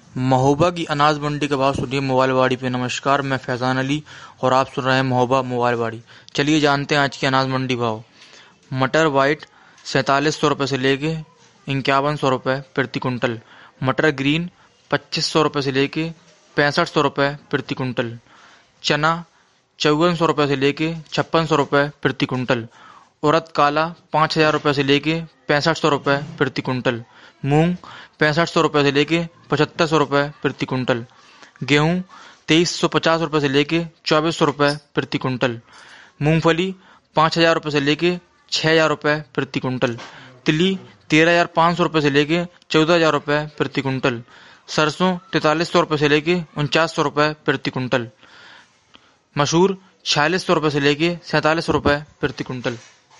महोबा की अनाज मंडी का भाव सुनिए मोबाइल वाड़ी पे। नमस्कार, मैं फैजान अली और आप सुन रहे हैं महोबा मोबाइल वाड़ी। चलिए जानते हैं आज की अनाज मंडी भाव। मटर वाइट 4700 रुपये से लेके 5100 रुपये प्रति कुंटल। मटर ग्रीन 2500 रुपये से लेके 6500 रुपये प्रति कुंटल। चना 5400 रुपये से लेके 5600 रुपये प्रति कुंटल। उड़द काला 5000 रुपये से लेके 6500 रुपये प्रति कुंटल। मूंग 6500 रुपये से लेके 7500 रुपये प्रति कुंटल। गेहूं 2350 रुपये से लेके 2400 रुपये प्रति कुंटल। मूंगफली 5000 रुपये से लेके 6000 रुपये प्रति कुंटल। तिली 13500 रुपये से लेके 14000 रुपये प्रति कुंटल। सरसों 4300 रुपये से लेके 4900 रुपये प्रति कुंटल। मसूर 4600 रुपये से लेके 4700 रुपये प्रति कुंटल।